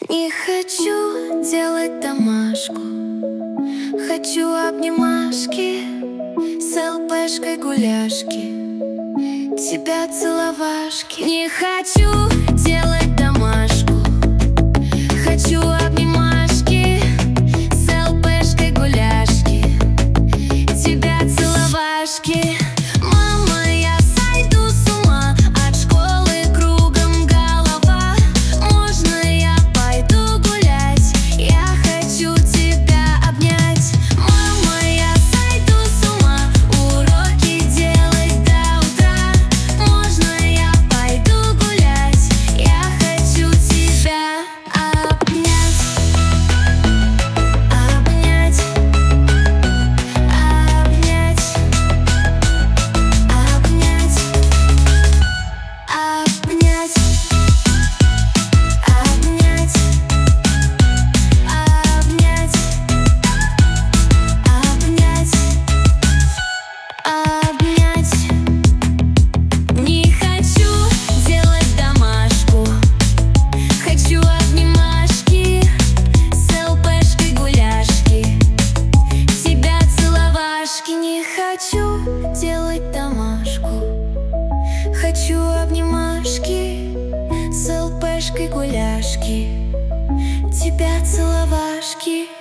Не хочу делать домашку, хочу обнимашки с ЛПшкой гуляшки, тебя целовашки. Не хочу делать домашку, хочу обнимашки с ЛПшкой гуляшки, тебя целовашки. Мама, я сойду с ума, от школы кругом голова. Можно я пойду гулять? Я хочу тебя обнять. Мама, я сойду с ума, уроки делать до утра. Можно я пойду гулять? Я хочу тебя обнять. Обнять. Обнять. Обнять. Обнять. Обнять. Обнять. Обнять. Не хочу делать домашку, хочу обнимашки с ЛПшкой гуляшки, тебя целовашки. Не хочу делать домашку, хочу обнимашки с ЛПшкой гуляшки, тебя целовашки.